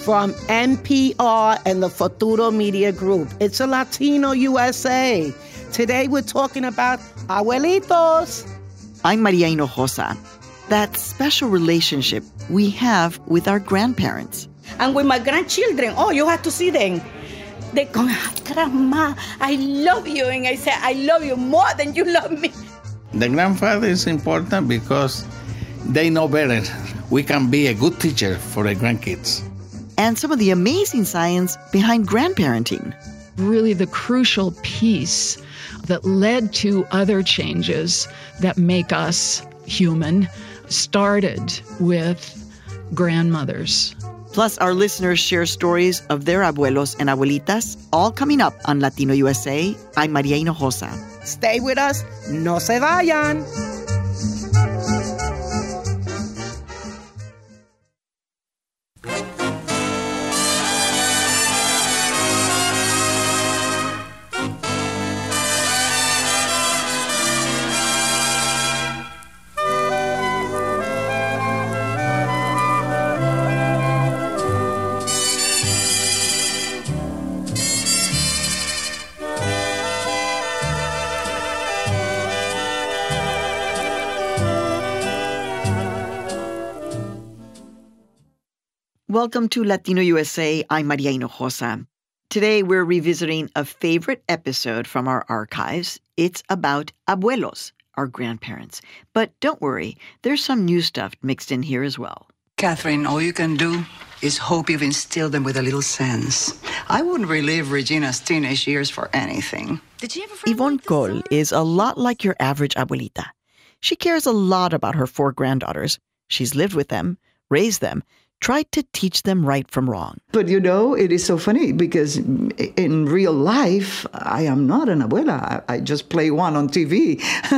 from NPR and the Futuro Media Group. It's a Latino USA. Today we're talking about abuelitos. I'm Maria Hinojosa. That special relationship we have with our grandparents. And with my grandchildren, you have to see them. They go, Grandma, I love you. And I say, I love you more than you love me. The grandfather is important because they know better. We can be a good teacher for the grandkids. And some of the amazing science behind grandparenting. Really the crucial piece that led to other changes that make us human started with grandmothers. Plus, our listeners share stories of their abuelos and abuelitas, all coming up on Latino USA. I'm Maria Hinojosa. Stay with us. No se vayan. Welcome to Latino USA. I'm Maria Hinojosa. Today, we're revisiting a favorite episode from our archives. It's about abuelos, our grandparents. But don't worry, there's some new stuff mixed in here as well. Catherine, all you can do is hope you've instilled them with a little sense. I wouldn't relive Regina's teenage years for anything. Did she ever Yvonne Coll is a lot like your average abuelita. She cares a lot about her 4 granddaughters. She's lived with them, raised them, tried to teach them right from wrong. But it is so funny because in real life, I am not an abuela. I just play one on TV.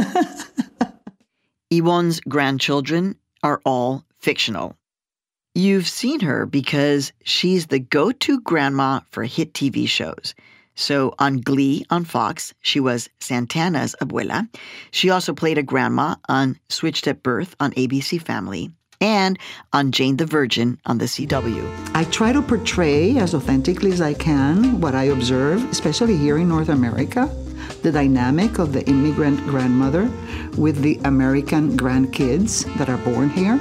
Yvonne's grandchildren are all fictional. You've seen her because she's the go-to grandma for hit TV shows. So on Glee on Fox, she was Santana's abuela. She also played a grandma on Switched at Birth on ABC Family. And on Jane the Virgin on the CW. I try to portray as authentically as I can what I observe, especially here in North America, the dynamic of the immigrant grandmother with the American grandkids that are born here.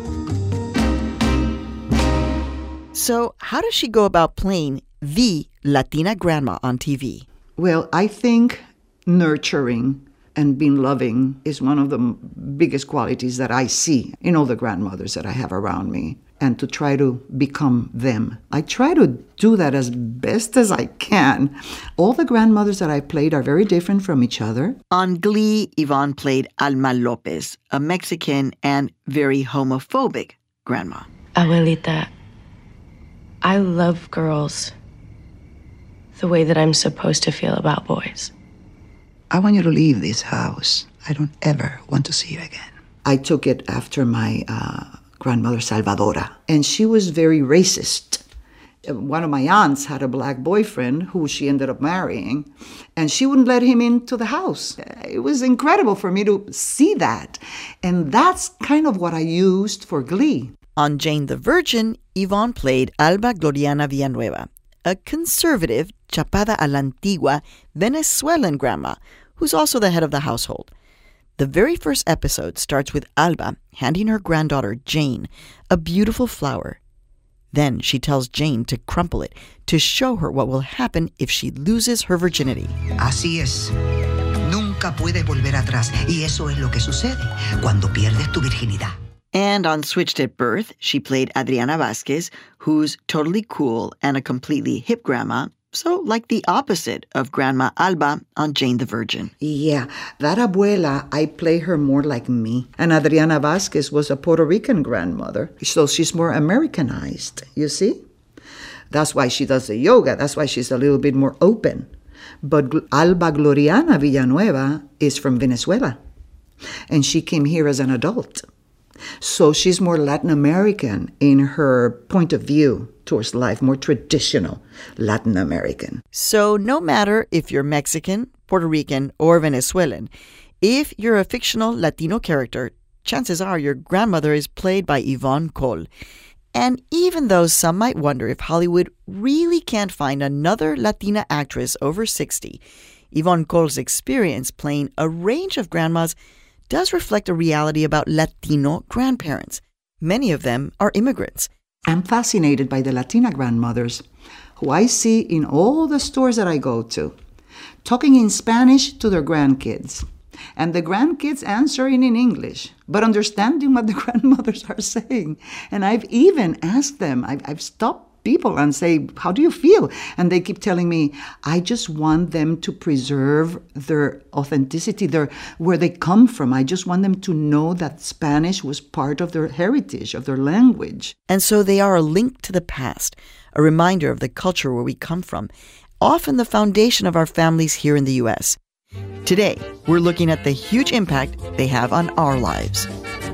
So how does she go about playing the Latina grandma on TV? Well, I think nurturing and being loving is one of the biggest qualities that I see in all the grandmothers that I have around me, and to try to become them. I try to do that as best as I can. All the grandmothers that I played are very different from each other. On Glee, Yvonne played Alma Lopez, a Mexican and very homophobic grandma. Abuelita, I love girls the way that I'm supposed to feel about boys. I want you to leave this house. I don't ever want to see you again. I took it after my grandmother, Salvadora, and she was very racist. One of my aunts had a black boyfriend who she ended up marrying, and she wouldn't let him into the house. It was incredible for me to see that, and that's kind of what I used for Glee. On Jane the Virgin, Yvonne played Alba Gloriana Villanueva, a conservative, chapada a la antigua Venezuelan grandma who's also the head of the household. The very first episode starts with Alba handing her granddaughter Jane a beautiful flower. Then she tells Jane to crumple it to show her what will happen if she loses her virginity. Así es. Nunca puedes volver atrás. Y eso es lo que sucede cuando pierdes tu virginidad. And on Switched at Birth, she played Adriana Vasquez, who's totally cool and a completely hip grandma, so like the opposite of Grandma Alba on Jane the Virgin. Yeah, that abuela, I play her more like me. And Adriana Vasquez was a Puerto Rican grandmother, so she's more Americanized, you see? That's why she does the yoga. That's why she's a little bit more open. But Alba Gloriana Villanueva is from Venezuela, and she came here as an adult. So she's more Latin American in her point of view towards life, more traditional Latin American. So no matter if you're Mexican, Puerto Rican, or Venezuelan, if you're a fictional Latino character, chances are your grandmother is played by Yvonne Coll. And even though some might wonder if Hollywood really can't find another Latina actress over 60, Yvonne Cole's experience playing a range of grandmas does reflect a reality about Latino grandparents. Many of them are immigrants. I'm fascinated by the Latina grandmothers who I see in all the stores that I go to, talking in Spanish to their grandkids, and the grandkids answering in English, but understanding what the grandmothers are saying. And I've even asked them, I've stopped people and say, how do you feel? And they keep telling me, I just want them to preserve their authenticity, where they come from. I just want them to know that Spanish was part of their heritage, of their language. And so they are a link to the past, a reminder of the culture where we come from, often the foundation of our families here in the U.S. Today, we're looking at the huge impact they have on our lives.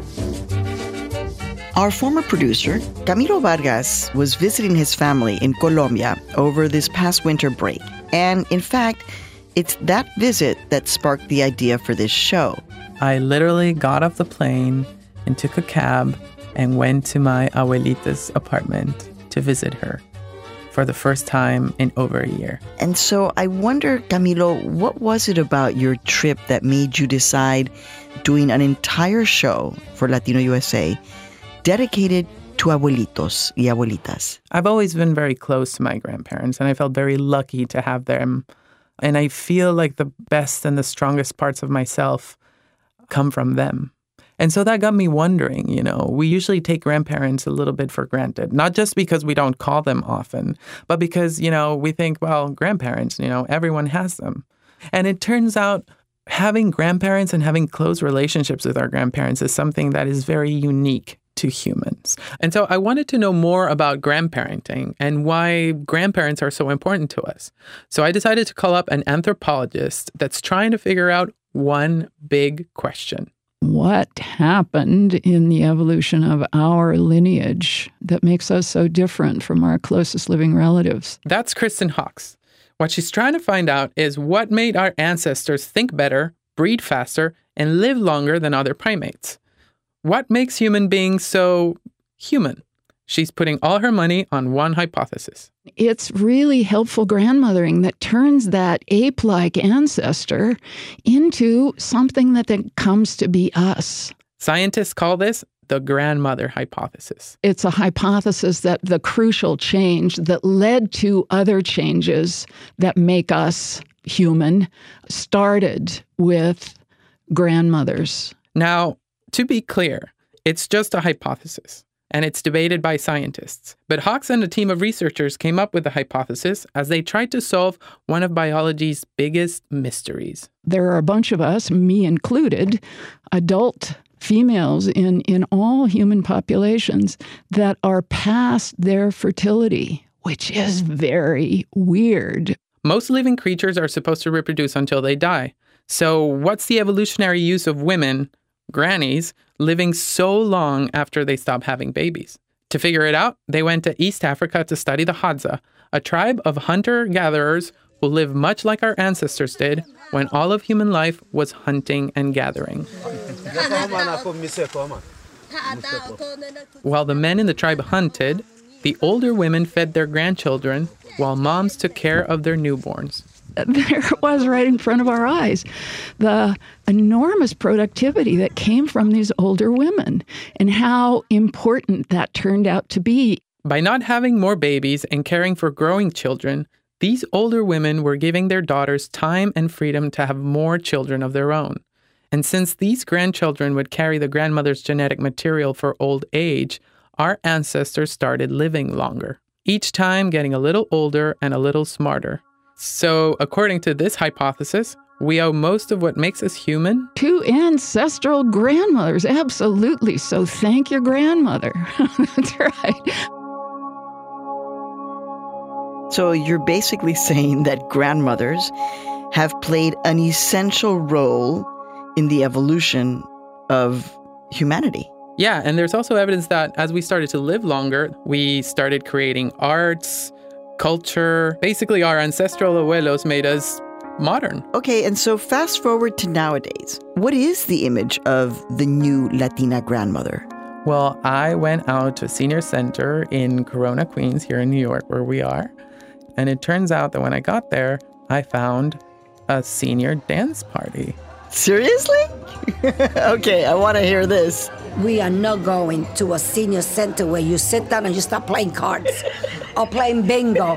Our former producer, Camilo Vargas, was visiting his family in Colombia over this past winter break. And in fact, it's that visit that sparked the idea for this show. I literally got off the plane and took a cab and went to my abuelita's apartment to visit her for the first time in over a year. And so I wonder, Camilo, what was it about your trip that made you decide doing an entire show for Latino USA dedicated to abuelitos y abuelitas? I've always been very close to my grandparents, and I felt very lucky to have them. And I feel like the best and the strongest parts of myself come from them. And so that got me wondering, we usually take grandparents a little bit for granted, not just because we don't call them often, but because, we think, well, grandparents, everyone has them. And it turns out having grandparents and having close relationships with our grandparents is something that is very unique to humans. And so I wanted to know more about grandparenting and why grandparents are so important to us. So I decided to call up an anthropologist that's trying to figure out one big question. What happened in the evolution of our lineage that makes us so different from our closest living relatives? That's Kristen Hawks. What she's trying to find out is what made our ancestors think better, breed faster, and live longer than other primates. What makes human beings so human? She's putting all her money on one hypothesis. It's really helpful grandmothering that turns that ape-like ancestor into something that then comes to be us. Scientists call this the grandmother hypothesis. It's a hypothesis that the crucial change that led to other changes that make us human started with grandmothers. Now, to be clear, it's just a hypothesis, and it's debated by scientists. But Hawks and a team of researchers came up with the hypothesis as they tried to solve one of biology's biggest mysteries. There are a bunch of us, me included, adult females in all human populations that are past their fertility, which is very weird. Most living creatures are supposed to reproduce until they die. So what's the evolutionary use of women, grannies, living so long after they stop having babies? To figure it out, they went to East Africa to study the Hadza, a tribe of hunter-gatherers who live much like our ancestors did when all of human life was hunting and gathering. While the men in the tribe hunted, the older women fed their grandchildren while moms took care of their newborns. There it was right in front of our eyes, the enormous productivity that came from these older women and how important that turned out to be. By not having more babies and caring for growing children, these older women were giving their daughters time and freedom to have more children of their own. And since these grandchildren would carry the grandmother's genetic material for old age, our ancestors started living longer, each time getting a little older and a little smarter. So, according to this hypothesis, we owe most of what makes us human to ancestral grandmothers. Absolutely. So thank your grandmother. That's right. So you're basically saying that grandmothers have played an essential role in the evolution of humanity. Yeah, and there's also evidence that as we started to live longer, we started creating arts, culture. Basically, our ancestral abuelos made us modern. Okay, and so fast forward to nowadays. What is the image of the new Latina grandmother? Well, I went out to a senior center in Corona, Queens, here in New York, where we are. And it turns out that when I got there, I found a senior dance party. Seriously? Okay, I want to hear this. We are not going to a senior center where you sit down and you start playing cards or playing bingo.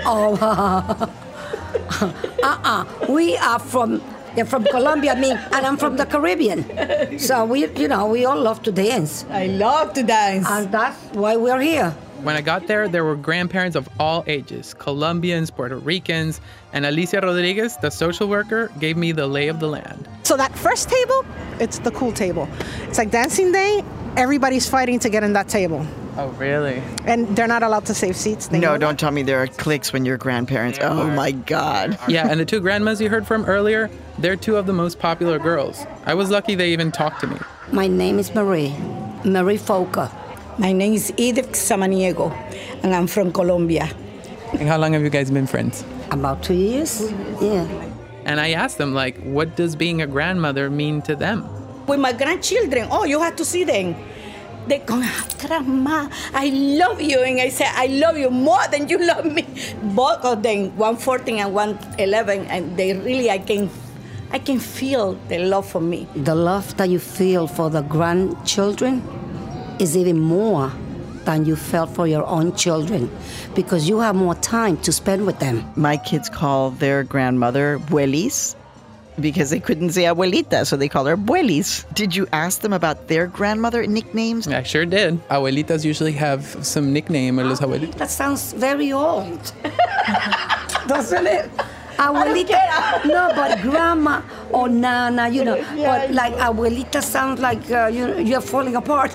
We are from Colombia, and I'm from the Caribbean. So we all love to dance. I love to dance. And that's why we're here. When I got there were grandparents of all ages, Colombians, Puerto Ricans, and Alicia Rodriguez, the social worker, gave me the lay of the land. So that first table, it's the cool table. It's like dancing day, everybody's fighting to get in that table. Oh, really? And they're not allowed to save seats. No, don't tell me there are cliques when you're grandparents. Oh, my God. Yeah, and the two grandmas you heard from earlier, they're two of the most popular girls. I was lucky they even talked to me. My name is Marie Foca. My name is Edith Samaniego, and I'm from Colombia. And how long have you guys been friends? About 2 years, yeah. And I asked them, what does being a grandmother mean to them? With my grandchildren, you have to see them. They go, Grandma, I love you. And I say, I love you more than you love me. Both of them, 114 and 111, and they really, I can feel the love for me. The love that you feel for the grandchildren is even more than you felt for your own children because you have more time to spend with them. My kids call their grandmother Buelis because they couldn't say abuelita, so they call her Buelis. Did you ask them about their grandmother nicknames? I sure did. Abuelitas usually have some nickname. Los abuelitas. That sounds very old. Doesn't it? Abuelita. No, but grandma or nana, But like abuelita sounds like you're falling apart.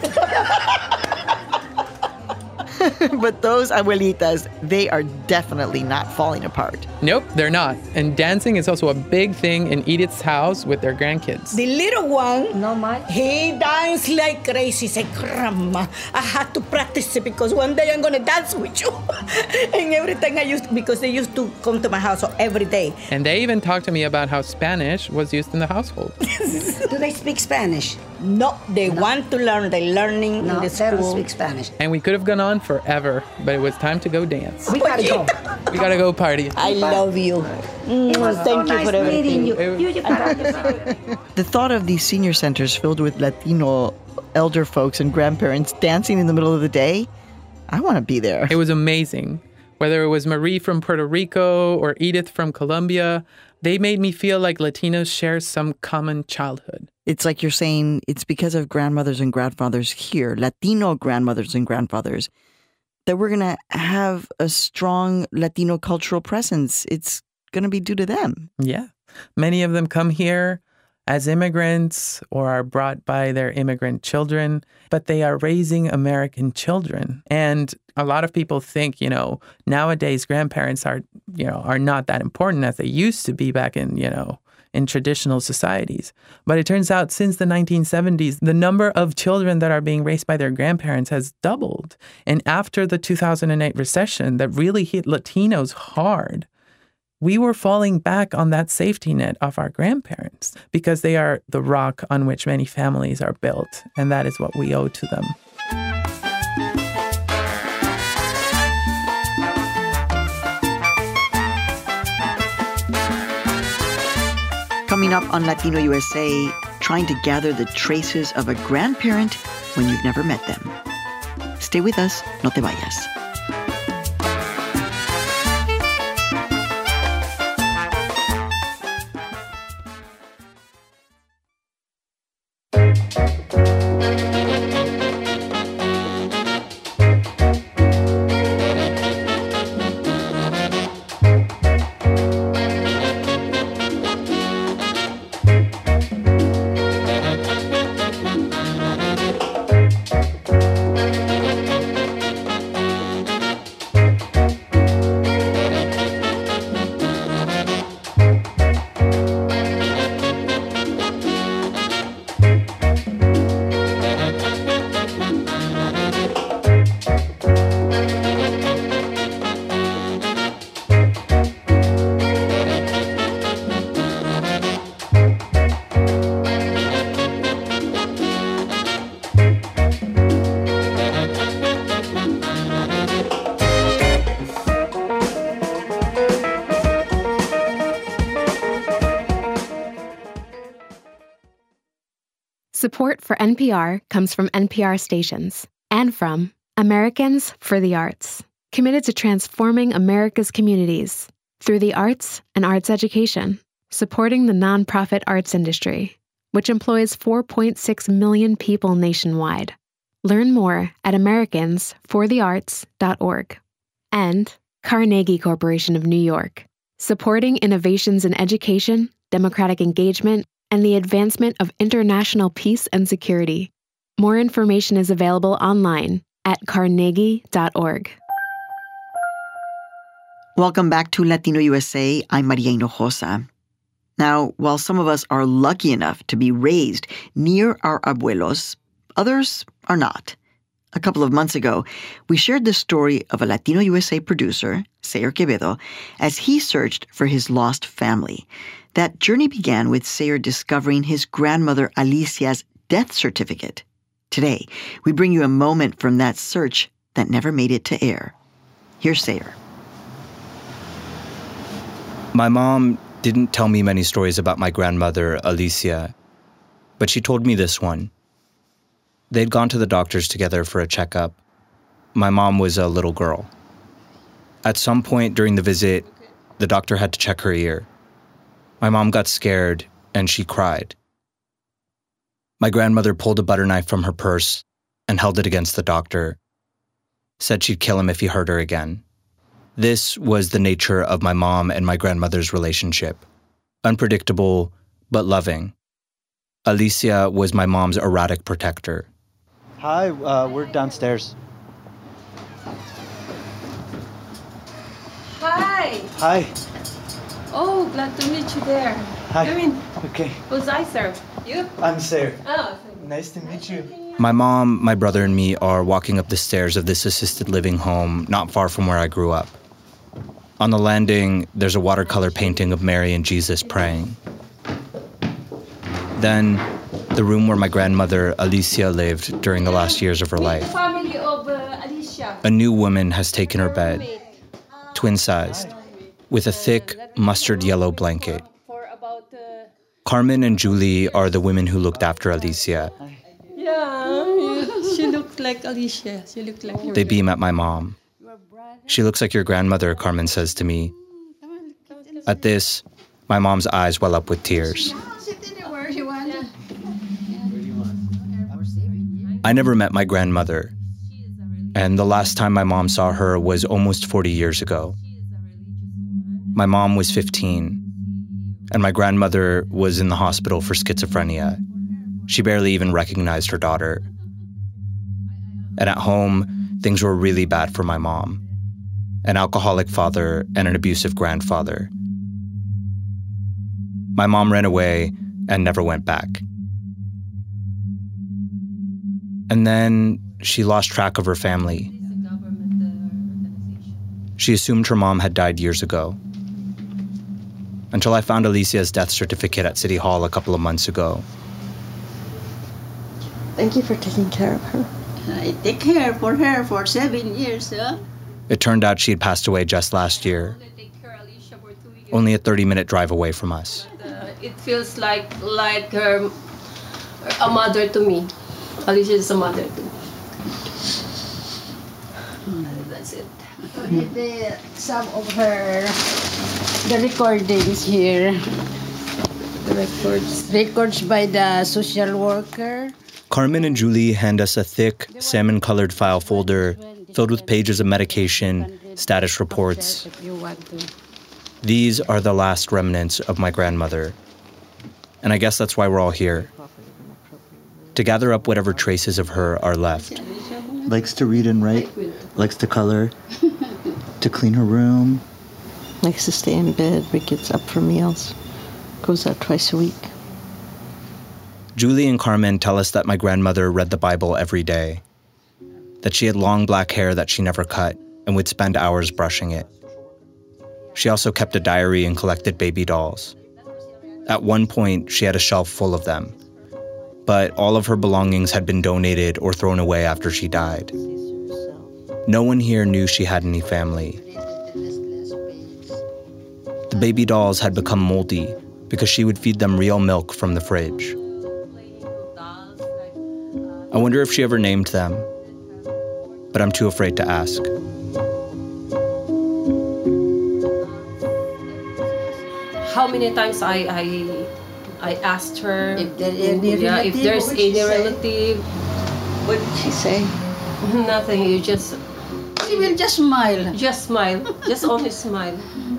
But those abuelitas, they are definitely not falling apart. Nope, they're not. And dancing is also a big thing in Edith's house with their grandkids. The little one, no, Mike, he danced like crazy. He said, Grandma, I had to practice it because one day I'm going to dance with you. And everything because they used to come to my house every day. And they even talked to me about how Spanish was used in the household. Do they speak Spanish? No, they want to learn. They're learning in the school. They don't speak Spanish. And we could have gone on forever, but it was time to go dance. We gotta go. We gotta go party. I love you. It was Thank so you for nice meeting everything. you. The thought of these senior centers filled with Latino elder folks and grandparents dancing in the middle of the day, I want to be there. It was amazing. Whether it was Marie from Puerto Rico or Edith from Colombia, they made me feel like Latinos share some common childhood. It's like you're saying it's because of grandmothers and grandfathers here, Latino grandmothers and grandfathers, that we're going to have a strong Latino cultural presence. It's going to be due to them. Yeah. Many of them come here as immigrants or are brought by their immigrant children, but they are raising American children. And a lot of people think, nowadays grandparents are not that important as they used to be back in traditional societies. But it turns out since the 1970s, the number of children that are being raised by their grandparents has doubled. And after the 2008 recession that really hit Latinos hard, we were falling back on that safety net of our grandparents because they are the rock on which many families are built. And that is what we owe to them. Coming up on Latino USA, trying to gather the traces of a grandparent when you've never met them. Stay with us, no te vayas. Support for NPR comes from NPR stations and from Americans for the Arts, committed to transforming America's communities through the arts and arts education, supporting the nonprofit arts industry, which employs 4.6 million people nationwide. Learn more at americansforthearts.org. And Carnegie Corporation of New York, supporting innovations in education, democratic engagement, and the advancement of international peace and security. More information is available online at carnegie.org. Welcome back to Latino USA. I'm Maria Hinojosa. Now, while some of us are lucky enough to be raised near our abuelos, others are not. A couple of months ago, we shared the story of a Latino USA producer, Sayer Quevedo, as he searched for his lost family. That journey began with Sayer discovering his grandmother Alicia's death certificate. Today, we bring you a moment from that search that never made it to air. Here's Sayer. My mom didn't tell me many stories about my grandmother, Alicia, but she told me this one. They'd gone to the doctors together for a checkup. My mom was a little girl. At some point during the visit, the doctor had to check her ear. My mom got scared, and she cried. My grandmother pulled a butter knife from her purse and held it against the doctor, said she'd kill him if he hurt her again. This was the nature of my mom and my grandmother's relationship. Unpredictable, but loving. Alicia was my mom's erratic protector. Hi, we're downstairs. Hi. Hi. Oh, glad to meet you there. Hi. Come in. Okay. Who's I, sir? You? I'm Sayer. Oh. Nice to meet you. My mom, my brother, and me are walking up the stairs of this assisted living home not far from where I grew up. On the landing, there's a watercolor painting of Mary and Jesus praying. Then, the room where my grandmother, Alicia, lived during the last years of her life. The family of Alicia. A new woman has taken her bed, twin-sized, with a thick, mustard yellow blanket. Carmen and Julie are the women who looked after Alicia. Yeah, she looked like Alicia. She looked like her. They beam at my mom. She looks like your grandmother, Carmen says to me. At this, my mom's eyes well up with tears. I never met my grandmother, and the last time my mom saw her was almost 40 years ago. My mom was 15, and my grandmother was in the hospital for schizophrenia. She barely even recognized her daughter. And at home, things were really bad for my mom. An alcoholic father and an abusive grandfather. My mom ran away and never went back. And then she lost track of her family. She assumed her mom had died years ago. Until I found Alicia's death certificate at City Hall a couple of months ago. Thank you for taking care of her. I take care for her for 7 years, huh? It turned out she had passed away just last year, only a 30-minute drive away from us. It feels like her, a mother to me. Alicia is a mother to me. That's it. Some of the recordings here. The records by the social worker. Carmen and Julie hand us a thick, salmon-colored file folder filled with pages of medication, status reports. These are the last remnants of my grandmother. And I guess that's why we're all here. To gather up whatever traces of her are left. Likes to read and write, likes to color, to clean her room. Likes to stay in bed, but gets up for meals. Goes out twice a week. Julie and Carmen tell us that my grandmother read the Bible every day. That she had long black hair that she never cut and would spend hours brushing it. She also kept a diary and collected baby dolls. At one point, she had a shelf full of them. But all of her belongings had been donated or thrown away after she died. No one here knew she had any family. The baby dolls had become moldy because she would feed them real milk from the fridge. I wonder if she ever named them, but I'm too afraid to ask. How many times I asked her if there's any relative. What did she say? Nothing. You just. She will just smile. Just smile. Just only smile.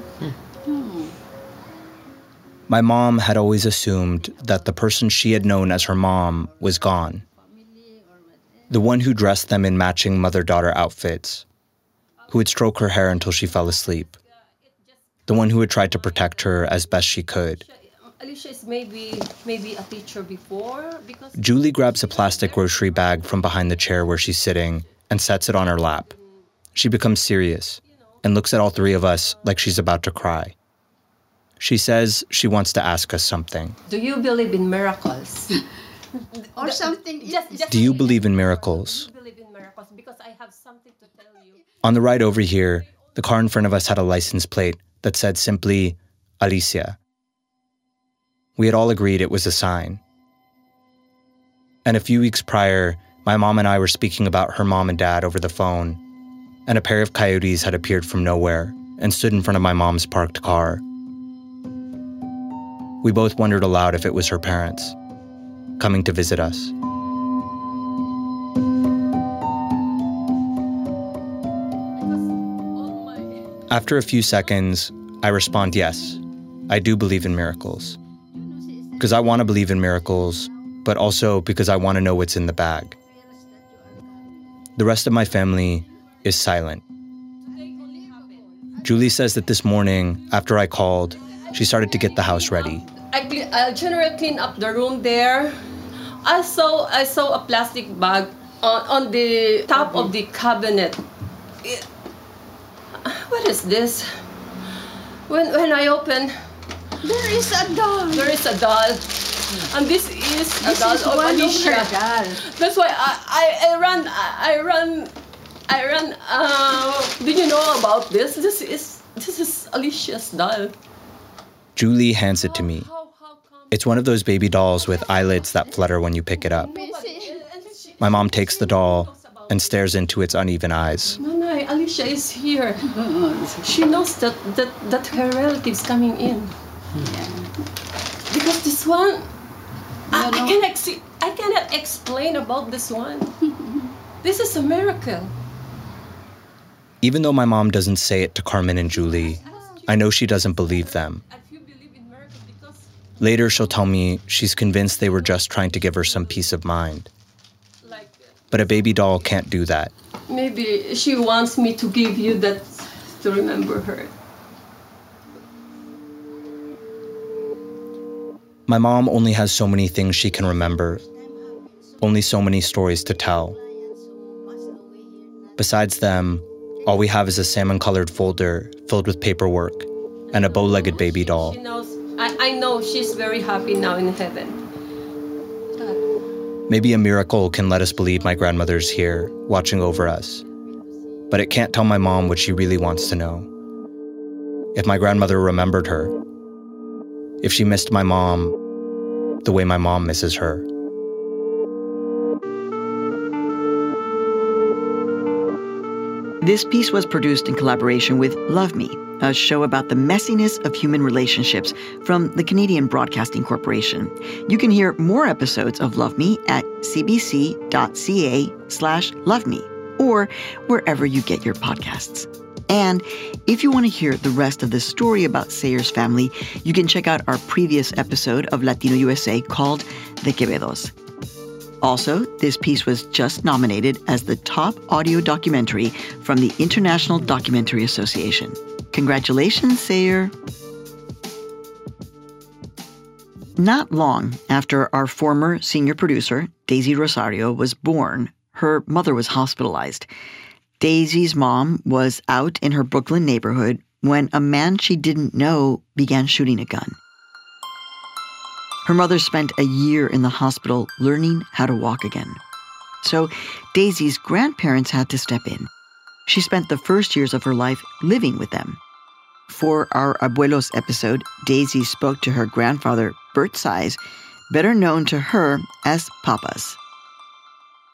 My mom had always assumed that the person she had known as her mom was gone. The one who dressed them in matching mother-daughter outfits, who would stroke her hair until she fell asleep, the one who had tried to protect her as best she could. Alicia is maybe a teacher before. Because Julie grabs a plastic grocery bag from behind the chair where she's sitting and sets it on her lap. She becomes serious and looks at all three of us like she's about to cry. She says she wants to ask us something. Do you believe in miracles? Or something. Do you believe in miracles? Do you believe in miracles? Because I have something to tell you. On the ride over here, the car in front of us had a license plate that said simply, Alicia. We had all agreed it was a sign. And a few weeks prior, my mom and I were speaking about her mom and dad over the phone, and a pair of coyotes had appeared from nowhere and stood in front of my mom's parked car. We both wondered aloud if it was her parents, coming to visit us. After a few seconds, I respond, yes, I do believe in miracles. Because I want to believe in miracles, but also because I want to know what's in the bag. The rest of my family is silent. Julie says that this morning, after I called, she started to get the house ready. I generally clean up the room there. I saw a plastic bag on the top of the cabinet. What is this? When I open, there is a doll. There is a doll. And this is a doll of Alicia. That's why I ran. Do you know about this? This is Alicia's doll. Julie hands it to me. It's one of those baby dolls with eyelids that flutter when you pick it up. My mom takes the doll and stares into its uneven eyes. No, Alicia is here. She knows that her relative's coming in. Because this one, I cannot explain about this one. This is a miracle. Even though my mom doesn't say it to Carmen and Julie, I know she doesn't believe them. Later, she'll tell me she's convinced they were just trying to give her some peace of mind. But a baby doll can't do that. Maybe she wants me to give you that to remember her. My mom only has so many things she can remember, only so many stories to tell. Besides them, all we have is a salmon-colored folder filled with paperwork and a bow-legged baby doll. She knows. I know she's very happy now in heaven. Maybe a miracle can let us believe my grandmother's here, watching over us. But it can't tell my mom what she really wants to know. If my grandmother remembered her. If she missed my mom the way my mom misses her. This piece was produced in collaboration with Love Me, a show about the messiness of human relationships from the Canadian Broadcasting Corporation. You can hear more episodes of Love Me at cbc.ca/loveme or wherever you get your podcasts. And if you want to hear the rest of the story about Sayer's family, you can check out our previous episode of Latino USA called The Quevedos. Also, this piece was just nominated as the top audio documentary from the International Documentary Association. Congratulations, Sayer. Not long after our former senior producer, Daisy Rosario, was born, her mother was hospitalized. Daisy's mom was out in her Brooklyn neighborhood when a man she didn't know began shooting a gun. Her mother spent a year in the hospital learning how to walk again. So Daisy's grandparents had to step in. She spent the first years of her life living with them. For our Abuelos episode, Daisy spoke to her grandfather, Bert Size, better known to her as Papas.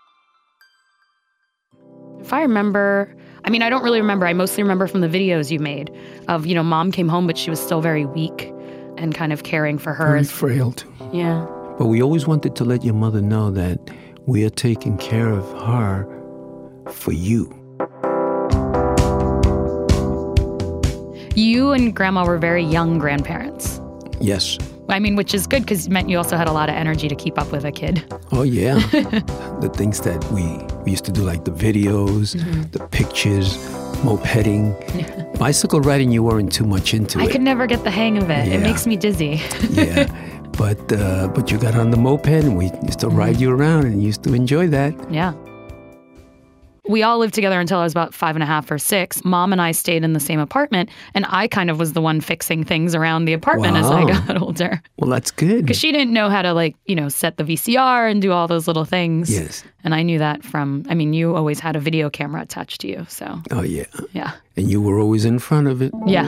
if I remember, I mean, I don't really remember. I mostly remember from the videos you made of, Mom came home, but she was still very weak and kind of caring for her. Very frail, too. Yeah. But we always wanted to let your mother know that we are taking care of her for you. You and Grandma were very young grandparents. Yes. I mean, which is good because it meant you also had a lot of energy to keep up with a kid. Oh, yeah. The things that we used to do, like the videos, the pictures, mopeding. Bicycle riding, you weren't too much into it. I could never get the hang of it. Yeah. It makes me dizzy. Yeah. But you got on the moped and we used to ride you around and used to enjoy that. Yeah. We all lived together until I was about 5.5 or 6. Mom and I stayed in the same apartment, and I kind of was the one fixing things around the apartment as I got older. Well, that's good. Because she didn't know how to, set the VCR and do all those little things. Yes. And I knew that you always had a video camera attached to you, so. Oh, yeah. Yeah. And you were always in front of it. Yeah.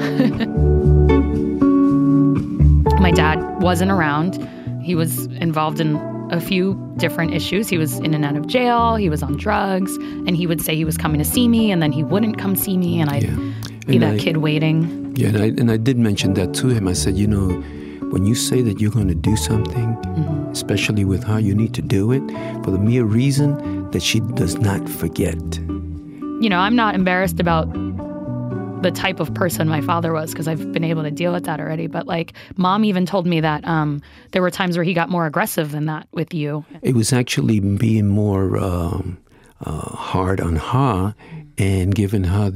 My dad wasn't around. He was involved in a few different issues. He was in and out of jail. He was on drugs. And he would say he was coming to see me, and then he wouldn't come see me, and I'd be that kid waiting. Yeah, and I did mention that to him. I said, when you say that you're going to do something, especially with her, you need to do it for the mere reason that she does not forget. I'm not embarrassed about the type of person my father was because I've been able to deal with that already. But Mom even told me that there were times where he got more aggressive than that with you. It was actually being more hard on her and giving her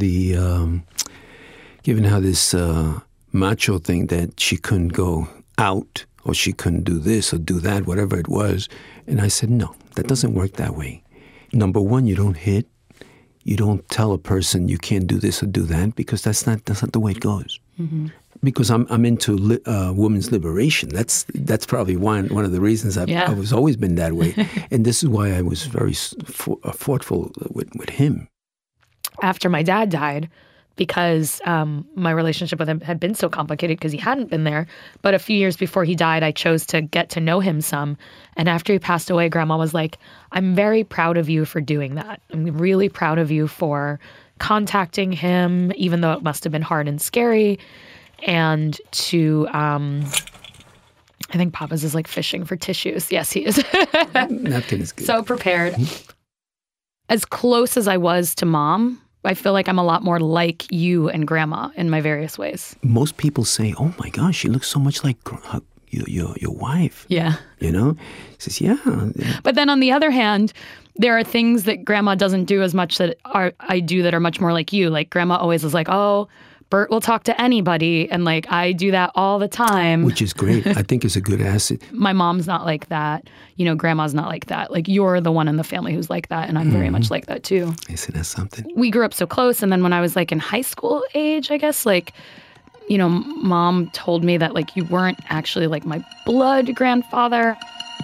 this macho thing that she couldn't go out or she couldn't do this or do that, whatever it was. And I said, no, that doesn't work that way. Number one, you don't hit. You don't tell a person you can't do this or do that because that's not the way it goes. Mm-hmm. Because I'm into women's liberation. That's probably one of the reasons I was always been that way. And this is why I was very thoughtful with him. After my dad died, because my relationship with him had been so complicated because he hadn't been there. But a few years before he died, I chose to get to know him some. And after he passed away, Grandma was like, I'm very proud of you for doing that. I'm really proud of you for contacting him, even though it must have been hard and scary. And to, I think Papa's is fishing for tissues. Yes, he is. Napkin is good. So prepared. As close as I was to Mom, I feel like I'm a lot more like you and Grandma in my various ways. Most people say, oh my gosh, she looks so much like your wife. Yeah. She says, yeah. But then on the other hand, there are things that Grandma doesn't do as much that I do that are much more like you. Grandma always is oh, Bert will talk to anybody. And I do that all the time. Which is great. I think it's a good asset. My mom's not like that. Grandma's not like that. you're the one in the family who's like that. And I'm very much like that too. I see, that's something. We grew up so close. And then when I was in high school age, I guess, Mom told me that you weren't actually my blood grandfather.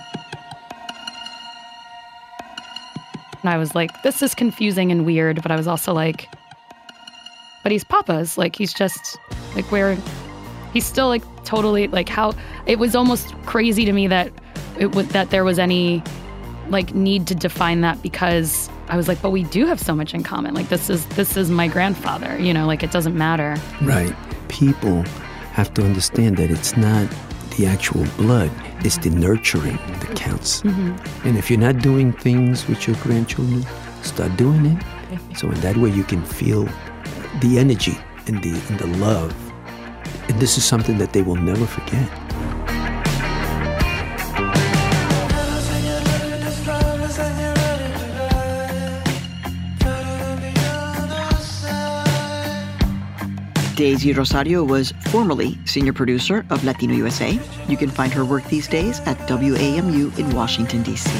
And I was this is confusing and weird. But I was also but he's Papa's. He's just where he's still totally how it was almost crazy to me that that there was any need to define that because I was but we do have so much in common. This is my grandfather, it doesn't matter. Right. People have to understand that it's not the actual blood, it's the nurturing that counts. Mm-hmm. And if you're not doing things with your grandchildren, start doing it. So in that way you can feel the energy and the love. And this is something that they will never forget. Daisy Rosario was formerly senior producer of Latino USA. You can find her work these days at WAMU in Washington, D.C.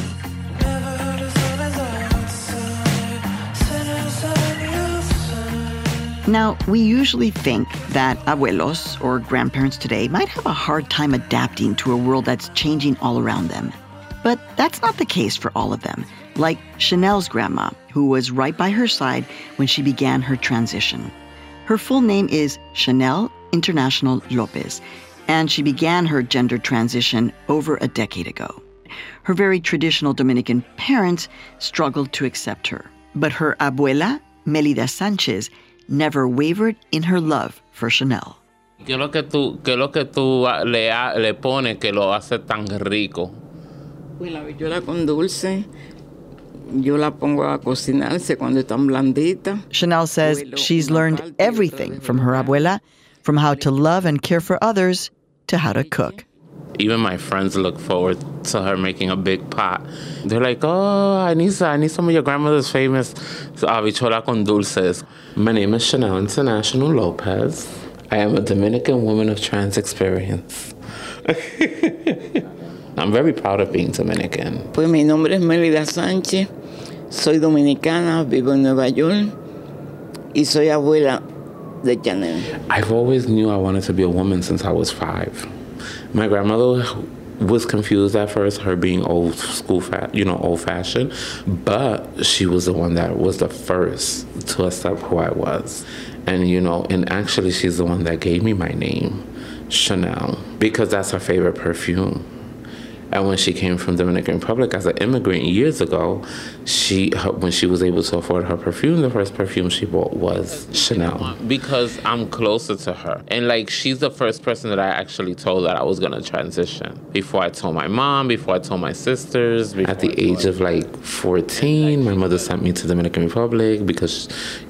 Now, we usually think that abuelos, or grandparents today, might have a hard time adapting to a world that's changing all around them. But that's not the case for all of them, like Chanel's grandma, who was right by her side when she began her transition. Her full name is Chanel International Lopez, and she began her gender transition over a decade ago. Her very traditional Dominican parents struggled to accept her. But her abuela, Melida Sanchez, never wavered in her love for Chanel. ¿Qué es lo que tú le pones que lo hace tan rico? Pues la habichuela con dulce, yo la pongo a cocinarse cuando están blanditas. Chanel says she's learned everything from her abuela, from how to love and care for others to how to cook. Even my friends look forward to her making a big pot. They're like, oh, I need some of your grandmother's famous habichuela con dulces. My name is Chanel International Lopez. I am a Dominican woman of trans experience. I'm very proud of being Dominican. Pues mi nombre es Melida Sánchez. Soy dominicana, vivo en Nueva York y soy abuela de Chanel. I've always knew I wanted to be a woman since I was 5. My grandmother was confused at first, her being old-fashioned, but she was the one that was the first to accept who I was. And actually she's the one that gave me my name, Chanel, because that's her favorite perfume. And when she came from Dominican Republic as an immigrant years ago, when she was able to afford her perfume, the first perfume she bought was Chanel. Because I'm closer to her. And she's the first person that I actually told that I was going to transition. Before I told my mom, before I told my sisters. At the age of 14, my mother sent me to Dominican Republic because,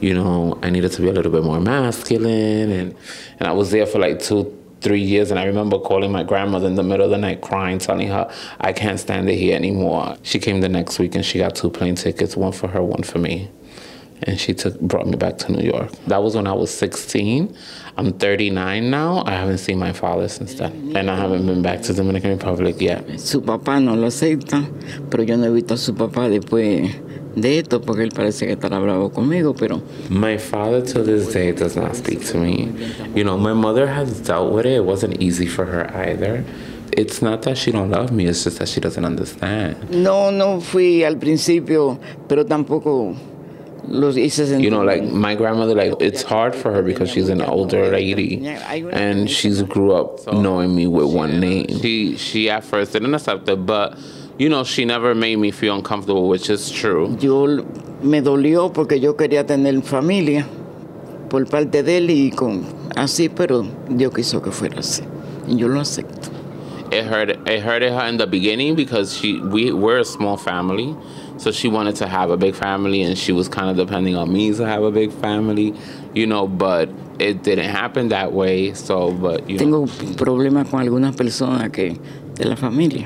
I needed to be a little bit more masculine. And I was there for 2-3 years, and I remember calling my grandmother in the middle of the night crying, telling her, I can't stand it here anymore. She came the next week and she got 2 plane tickets, one for her, one for me. And she brought me back to New York. That was when I was 16. I'm 39 now. I haven't seen my father since then. And I haven't been back to Dominican Republic yet. Su papá no lo acepta, pero yo no he visto a su papá después de esto porque él parece que estará bravo conmigo, pero... My father to this day does not speak to me. My mother has dealt with it. It wasn't easy for her either. It's not that she don't love me, it's just that she doesn't understand. No fui al principio, pero tampoco los hice sentir. My grandmother, it's hard for her because she's an older lady and she's grew up knowing me with one name. She at first didn't accept it, but she never made me feel uncomfortable, which is true. Yo me dolió porque yo quería tener familia por parte de él y así, pero Dios quiso que fuera así. Y yo lo acepto. It hurted her in the beginning because we're a small family, so she wanted to have a big family, and she was kind of depending on me to have a big family, but it didn't happen that way. Tengo problemas con algunas personas de la familia.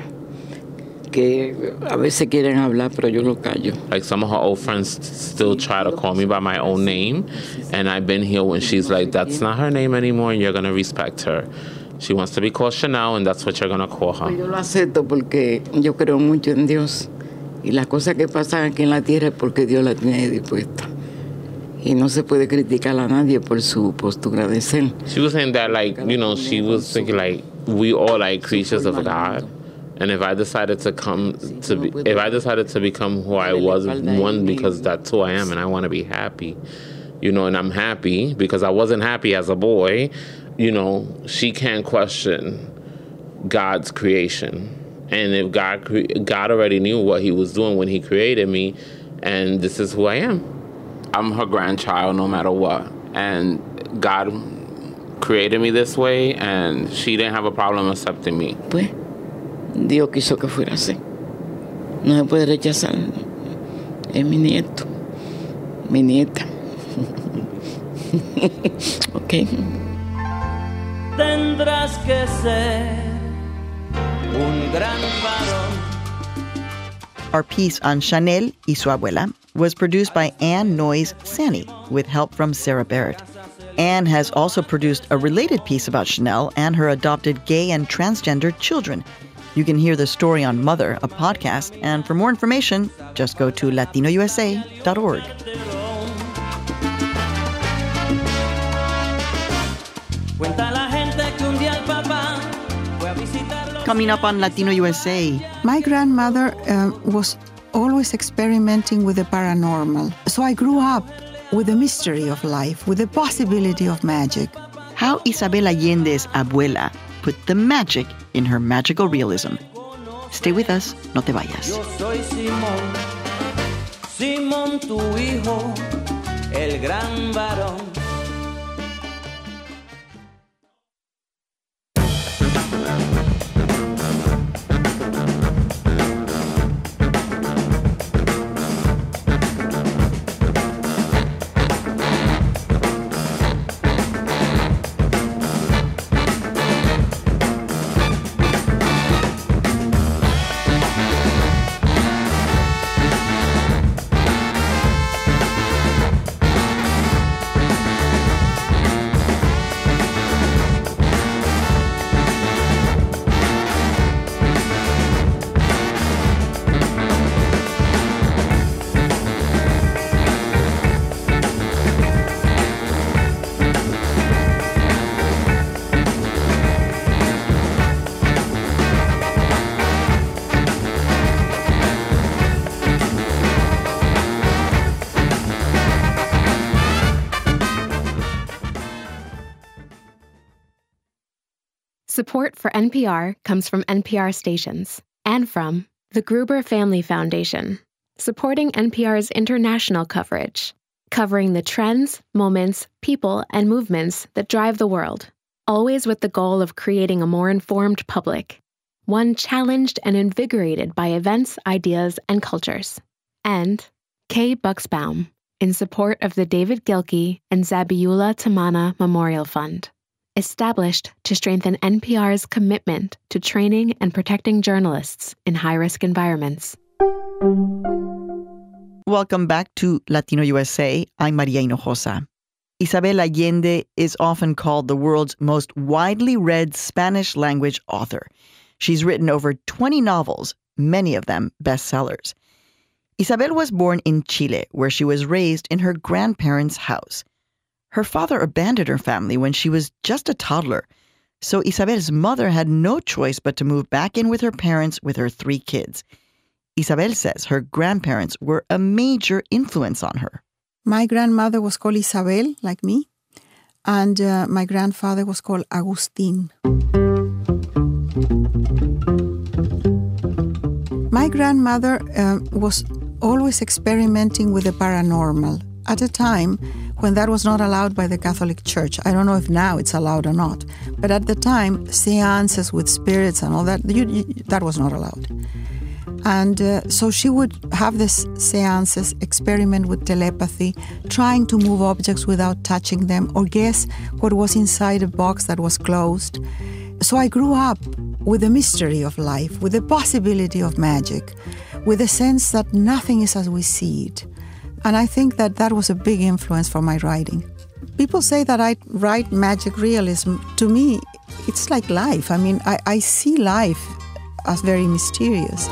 Que a veces quieren hablar, pero yo lo callo. Some of her old friends still try to call me by my own name, and I've been here when she's like, that's not her name anymore, and you're going to respect her. She wants to be called Chanel, and that's what you're going to call her. Yo lo acepto porque yo creo mucho en Dios, y las cosas que pasan aquí en la tierra es porque Dios la tiene dispuesta. Y no se puede criticar a nadie por su postura de ser. She was saying that, she was thinking, we all creatures of God. And if I decided to become who I was, one, because that's who I am and I want to be happy, and I'm happy because I wasn't happy as a boy, she can't question God's creation. And if God already knew what he was doing when he created me, and this is who I am. I'm her grandchild no matter what. And God created me this way, and she didn't have a problem accepting me. Pues, Dios quiso que fuera así. No se puede rechazar. Es mi nieto. Mi nieta. Ok. Tendrás que ser un gran varón. Our piece on Chanel y su abuela was produced by Ann Noyes Sani with help from Sarah Barrett. Ann has also produced a related piece about Chanel and her adopted gay and transgender children. You can hear the story on Mother, a podcast, and for more information, just go to latinousa.org. Coming up on Latino USA. My grandmother was always experimenting with the paranormal. So I grew up with the mystery of life, with the possibility of magic. How Isabel Allende's abuela put the magic in her magical realism. Stay with us, no te vayas. Yo soy Simón. Simón, tu hijo, el gran varón. Support for NPR comes from NPR stations and from the Gruber Family Foundation, supporting NPR's international coverage, covering the trends, moments, people, and movements that drive the world, always with the goal of creating a more informed public, one challenged and invigorated by events, ideas, and cultures. And Kay Bucksbaum, in support of the David Gilkey and Zabiula Tamana Memorial Fund, established to strengthen NPR's commitment to training and protecting journalists in high-risk environments. Welcome back to Latino USA. I'm Maria Hinojosa. Isabel Allende is often called the world's most widely read Spanish-language author. She's written over 20 novels, many of them bestsellers. Isabel was born in Chile, where she was raised in her grandparents' house. Her father abandoned her family when she was just a toddler, so Isabel's mother had no choice but to move back in with her parents with her 3 kids. Isabel says her grandparents were a major influence on her. My grandmother was called Isabel, like me, and my grandfather was called Agustin. My grandmother was always experimenting with the paranormal at a time when that was not allowed by the Catholic Church. I don't know if now it's allowed or not, but at the time, seances with spirits and all that, that was not allowed. And so she would have these seances, experiment with telepathy, trying to move objects without touching them, or guess what was inside a box that was closed. So I grew up with the mystery of life, with the possibility of magic, with a sense that nothing is as we see it. And I think that that was a big influence for my writing. People say that I write magic realism. To me, it's like life. I mean, I see life as very mysterious.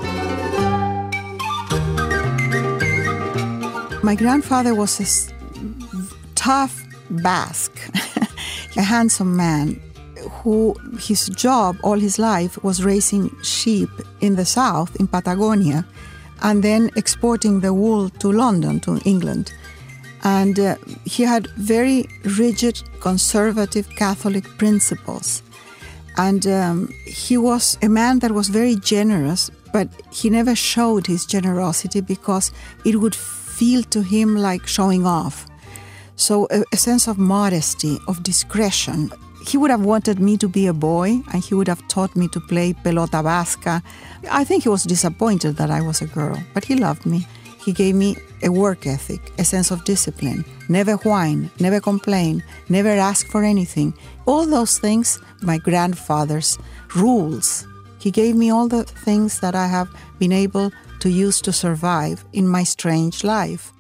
My grandfather was a tough Basque, a handsome man who his job all his life was raising sheep in the south, in Patagonia, and then exporting the wool to London, to England. And he had very rigid, conservative Catholic principles. And he was a man that was very generous, but he never showed his generosity because it would feel to him like showing off. So a sense of modesty, of discretion. He would have wanted me to be a boy, and he would have taught me to play pelota vasca. I think he was disappointed that I was a girl, but he loved me. He gave me a work ethic, a sense of discipline, never whine, never complain, never ask for anything. All those things, my grandfather's rules. He gave me all the things that I have been able to use to survive in my strange life.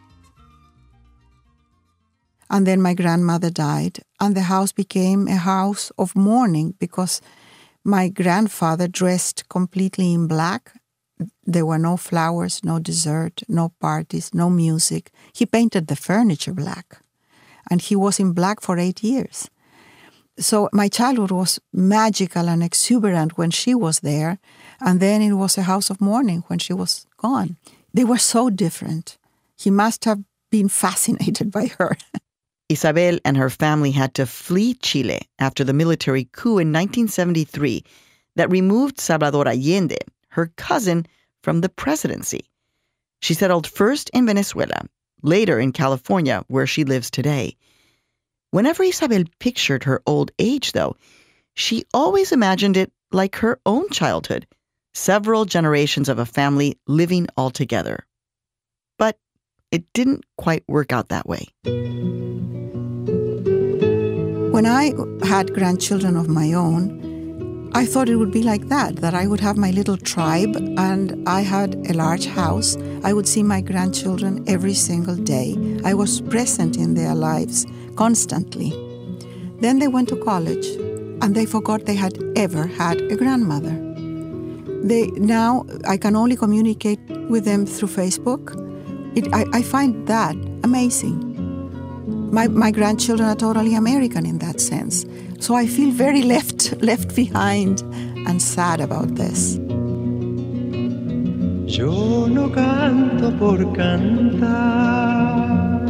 And then my grandmother died, and the house became a house of mourning because my grandfather dressed completely in black. There were no flowers, no dessert, no parties, no music. He painted the furniture black, and he was in black for 8 years. So my childhood was magical and exuberant when she was there, and then it was a house of mourning when she was gone. They were so different. He must have been fascinated by her. Isabel and her family had to flee Chile after the military coup in 1973 that removed Salvador Allende, her cousin, from the presidency. She settled first in Venezuela, later in California, where she lives today. Whenever Isabel pictured her old age, though, she always imagined it like her own childhood, several generations of a family living all together. But it didn't quite work out that way. When I had grandchildren of my own, I thought it would be like that I would have my little tribe, and I had a large house. I would see my grandchildren every single day. I was present in their lives constantly. Then they went to college, and they forgot they had ever had a grandmother. Now I can only communicate with them through Facebook. I find that amazing. My grandchildren are totally American in that sense. So I feel very left behind and sad about this. Yo no canto por cantar,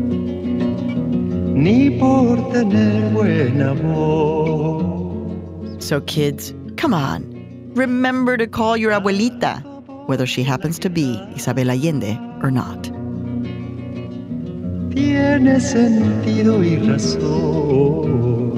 ni por tener buena voz. So kids, come on. Remember to call your abuelita, whether she happens to be Isabel Allende or not. Tiene sentido y razón.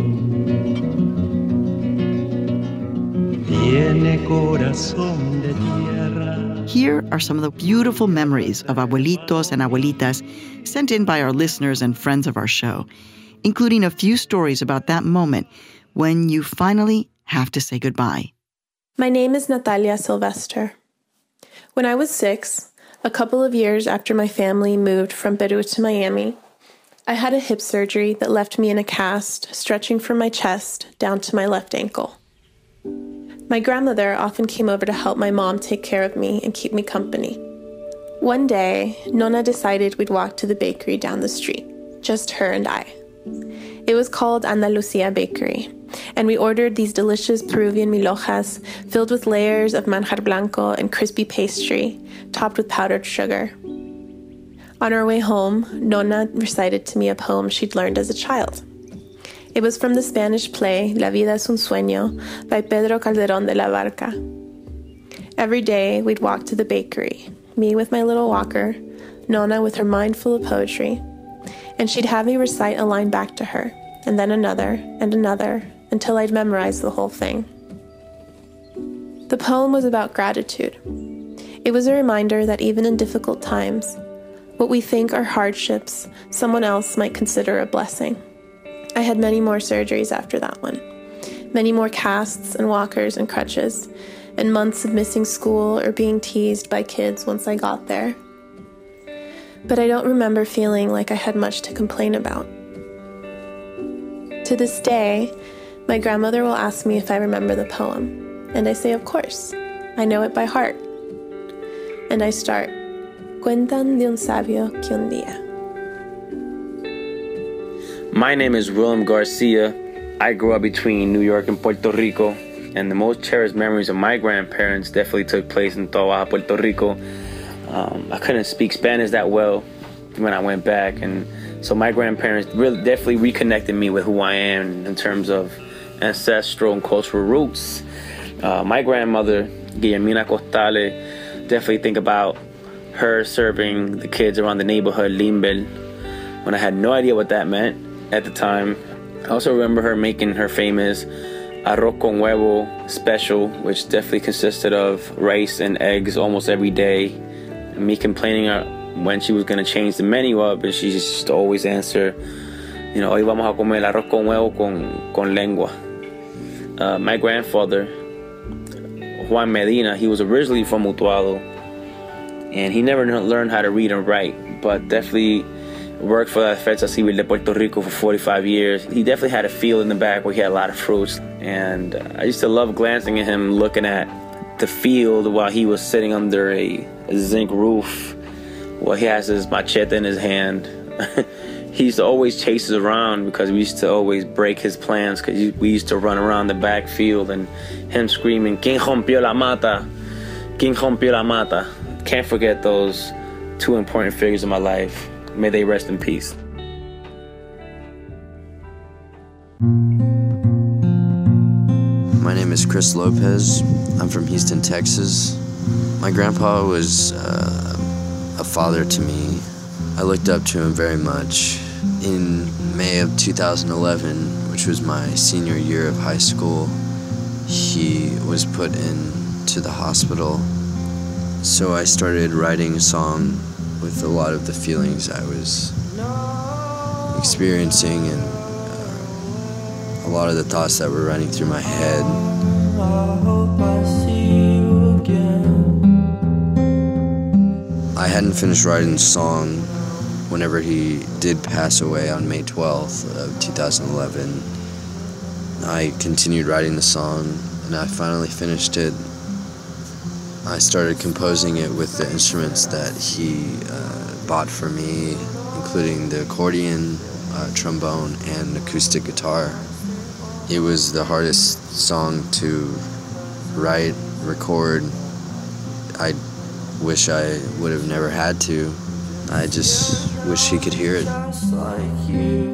Tiene corazón de tierra. Here are some of the beautiful memories of abuelitos and abuelitas sent in by our listeners and friends of our show, including a few stories about that moment when you finally have to say goodbye. My name is Natalia Silvestre. When I was 6, a couple of years after my family moved from Peru to Miami, I had a hip surgery that left me in a cast stretching from my chest down to my left ankle. My grandmother often came over to help my mom take care of me and keep me company. One day, Nona decided we'd walk to the bakery down the street, just her and I. It was called Andalucia Bakery, and we ordered these delicious Peruvian milhojas filled with layers of manjar blanco and crispy pastry, topped with powdered sugar. On our way home, Nona recited to me a poem she'd learned as a child. It was from the Spanish play La vida es un sueño by Pedro Calderón de la Barca. Every day, we'd walk to the bakery, me with my little walker, Nona with her mind full of poetry, and she'd have me recite a line back to her, and then another, and another, until I'd memorized the whole thing. The poem was about gratitude. It was a reminder that even in difficult times, what we think are hardships, someone else might consider a blessing. I had many more surgeries after that one, many more casts and walkers and crutches, and months of missing school or being teased by kids once I got there. But I don't remember feeling like I had much to complain about. To this day, my grandmother will ask me if I remember the poem, and I say, of course, I know it by heart. And I start, Cuentan de un sabio que un día. My name is William Garcia. I grew up between New York and Puerto Rico, and the most cherished memories of my grandparents definitely took place in Toa, Puerto Rico. I couldn't speak Spanish that well when I went back, and so my grandparents really definitely reconnected me with who I am in terms of ancestral and cultural roots. My grandmother, Guillermina Costale, definitely think about her serving the kids around the neighborhood, Limbel, when I had no idea what that meant at the time. I also remember her making her famous arroz con huevo special, which definitely consisted of rice and eggs almost every day. And me complaining when she was going to change the menu up, and she just always answer, hoy vamos a comer arroz con huevo con lengua. My grandfather, Juan Medina, he was originally from Utuado, and he never learned how to read and write, but definitely worked for la Defensa Civil de Puerto Rico for 45 years. He definitely had a field in the back where he had a lot of fruits, and I used to love glancing at him, looking at the field while he was sitting under a zinc roof while he has his machete in his hand. He used to always chase us around because we used to always break his plans, because we used to run around the back field and him screaming, "¿Quién rompió la mata? ¿Quién rompió la mata?" Can't forget those two important figures in my life. May they rest in peace. My name is Chris Lopez. I'm from Houston, Texas. My grandpa was a father to me. I looked up to him very much. In May of 2011, which was my senior year of high school, he was put into the hospital. So I started writing a song with a lot of the feelings I was experiencing and a lot of the thoughts that were running through my head. I hadn't finished writing the song whenever he did pass away on May 12th of 2011. I continued writing the song, and I finally finished it. I started composing it with the instruments that he bought for me, including the accordion, trombone, and acoustic guitar. It was the hardest song to write, record. I wish I would have never had to. I just wish he could hear it. Just like you.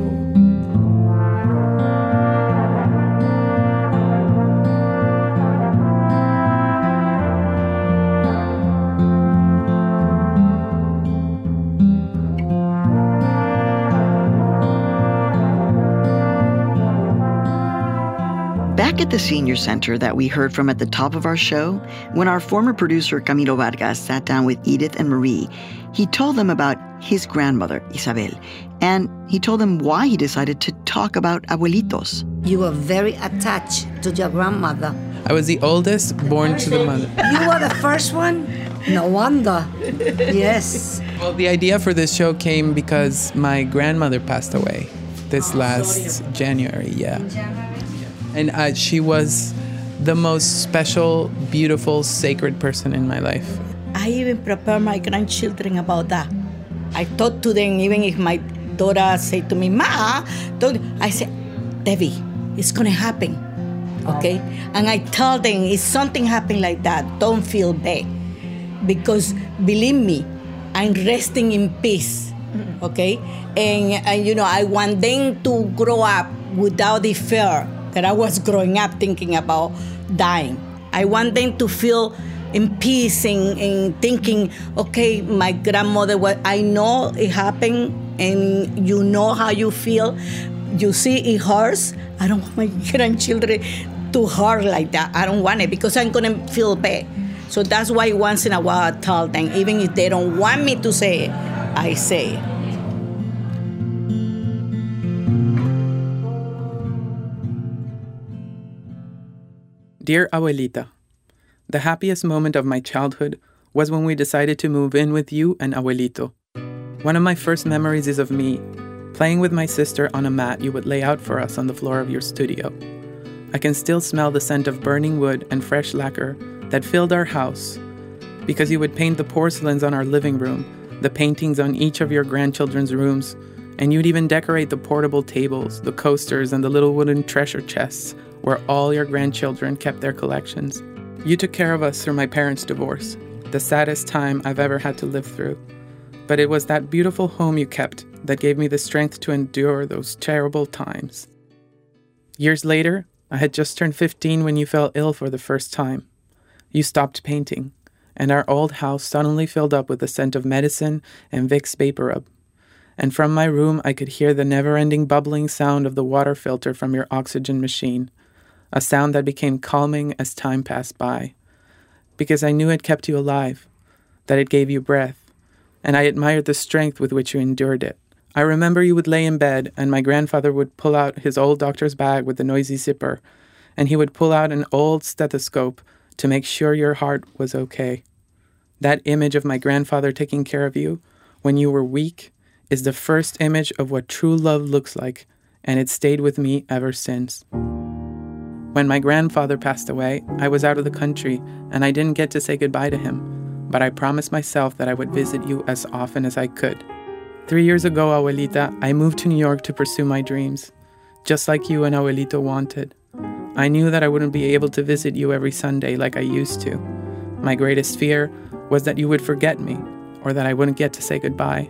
Back at the senior center that we heard from at the top of our show, when our former producer Camilo Vargas sat down with Edith and Marie, he told them about his grandmother, Isabel, and he told them why he decided to talk about abuelitos. You were very attached to your grandmother. I was the oldest, born to the mother. You were the first one? No wonder. Yes. Well, the idea for this show came because my grandmother passed away this last January, yeah. And she was the most special, beautiful, sacred person in my life. I even prepare my grandchildren about that. I talk to them, even if my daughter say to me, Ma, I say, Debbie, it's going to happen, okay? And I tell them, if something happen like that, don't feel bad. Because believe me, I'm resting in peace, okay? And you know, I want them to grow up without the fear that I was growing up thinking about dying. I want them to feel in peace and thinking, okay, my grandmother, I know it happened and you know how you feel. You see it hurts. I don't want my grandchildren to hurt like that. I don't want it because I'm going to feel bad. So that's why once in a while I tell them, even if they don't want me to say it, I say it. Dear Abuelita, the happiest moment of my childhood was when we decided to move in with you and Abuelito. One of my first memories is of me playing with my sister on a mat you would lay out for us on the floor of your studio. I can still smell the scent of burning wood and fresh lacquer that filled our house because you would paint the porcelains on our living room, the paintings on each of your grandchildren's rooms, and you'd even decorate the portable tables, the coasters, and the little wooden treasure chests where all your grandchildren kept their collections. You took care of us through my parents' divorce, the saddest time I've ever had to live through. But it was that beautiful home you kept that gave me the strength to endure those terrible times. Years later, I had just turned 15 when you fell ill for the first time. You stopped painting, and our old house suddenly filled up with the scent of medicine and Vicks Vapor Rub. And from my room, I could hear the never-ending bubbling sound of the water filter from your oxygen machine, a sound that became calming as time passed by, because I knew it kept you alive, that it gave you breath, and I admired the strength with which you endured it. I remember you would lay in bed, and my grandfather would pull out his old doctor's bag with the noisy zipper, and he would pull out an old stethoscope to make sure your heart was okay. That image of my grandfather taking care of you when you were weak is the first image of what true love looks like, and it stayed with me ever since. When my grandfather passed away, I was out of the country, and I didn't get to say goodbye to him, but I promised myself that I would visit you as often as I could. 3 years ago, Abuelita, I moved to New York to pursue my dreams, just like you and Abuelito wanted. I knew that I wouldn't be able to visit you every Sunday like I used to. My greatest fear was that you would forget me, or that I wouldn't get to say goodbye.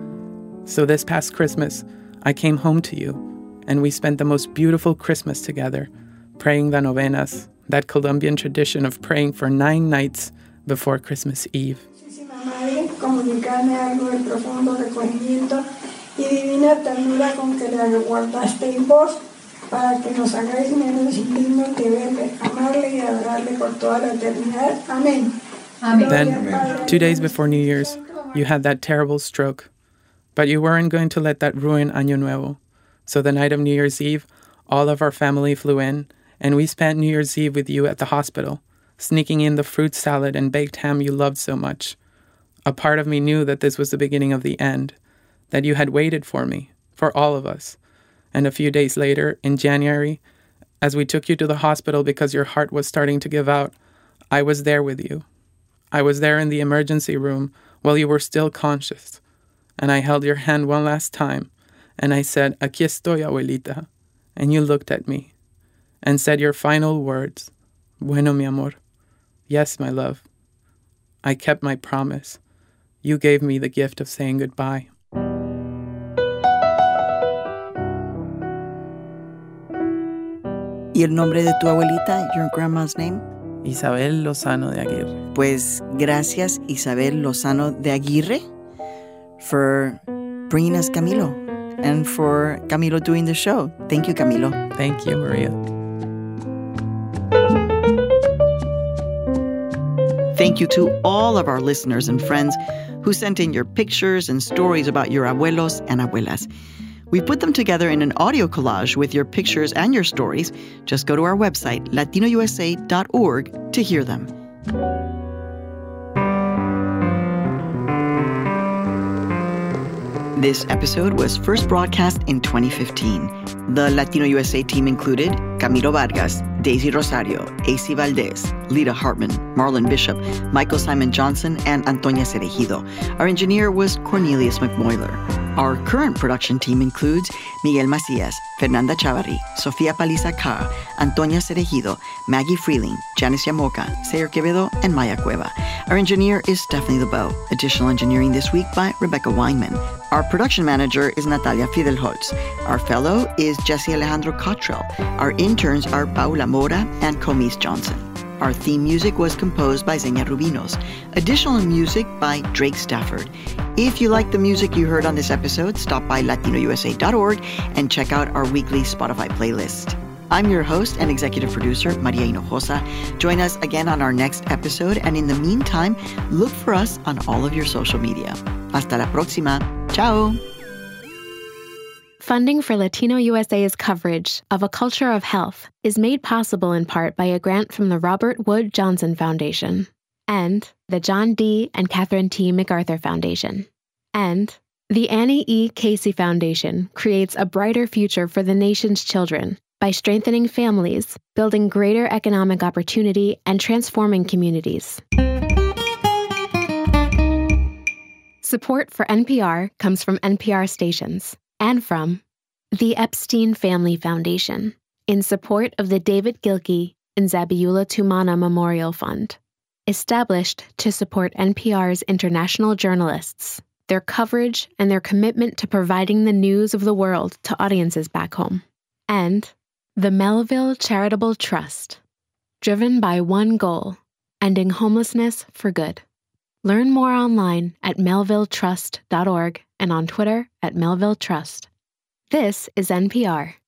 So this past Christmas, I came home to you, and we spent the most beautiful Christmas together, praying the novenas, that Colombian tradition of praying for 9 nights before Christmas Eve. Como comunicarme algo del profundo reconocimiento y divina ternura con que le guardaste en vos, para que nos hagáis menos indignos de verle, amarle y adorarle por toda la eternidad. Amén. Then, 2 days before New Year's, you had that terrible stroke. But you weren't going to let that ruin Año Nuevo. So the night of New Year's Eve, all of our family flew in, and we spent New Year's Eve with you at the hospital, sneaking in the fruit salad and baked ham you loved so much. A part of me knew that this was the beginning of the end, that you had waited for me, for all of us. And a few days later, in January, as we took you to the hospital because your heart was starting to give out, I was there with you. I was there in the emergency room while you were still conscious. And I held your hand one last time, and I said, "Aquí estoy, abuelita." And you looked at me and said your final words, "Bueno, mi amor." Yes, my love. I kept my promise. You gave me the gift of saying goodbye. ¿Y el nombre de tu abuelita, your grandma's name? Isabel Lozano de Aguirre. Pues gracias, Isabel Lozano de Aguirre, for bringing us Camilo and for Camilo doing the show. Thank you, Camilo. Thank you, Maria. Thank you to all of our listeners and friends who sent in your pictures and stories about your abuelos and abuelas. We put them together in an audio collage with your pictures and your stories. Just go to our website, latinousa.org, to hear them. This episode was first broadcast in 2015. The Latino USA team included Camilo Vargas, Daisy Rosario, AC Valdez, Lita Hartman, Marlon Bishop, Michael Simon Johnson, and Antonia Cerejido. Our engineer was Cornelius McMoyler. Our current production team includes Miguel Macías, Fernanda Chavarri, Sofía Paliza Carr, Antonia Cerejido, Maggie Freeling, Janice Yamoca, Sayer Quevedo, and Maya Cueva. Our engineer is Stephanie LeBeau. Additional engineering this week by Rebecca Weinman. Our production manager is Natalia Fidelholtz. Our fellow is Jesse Alejandro Cottrell. Our interns are Paula Mora and Comis Johnson. Our theme music was composed by Xenia Rubinos. Additional music by Drake Stafford. If you like the music you heard on this episode, stop by latinousa.org and check out our weekly Spotify playlist. I'm your host and executive producer, Maria Hinojosa. Join us again on our next episode, and in the meantime, look for us on all of your social media. Hasta la próxima. Ciao. Funding for Latino USA's coverage of A Culture of Health is made possible in part by a grant from the Robert Wood Johnson Foundation and the John D. and Catherine T. MacArthur Foundation. And the Annie E. Casey Foundation creates a brighter future for the nation's children by strengthening families, building greater economic opportunity, and transforming communities. Support for NPR comes from NPR stations and from the Epstein Family Foundation, in support of the David Gilkey and Zabiula Tumana Memorial Fund, established to support NPR's international journalists, their coverage, and their commitment to providing the news of the world to audiences back home. And the Melville Charitable Trust, driven by one goal, ending homelessness for good. Learn more online at melvilletrust.org and on Twitter at melvilletrust. This is NPR.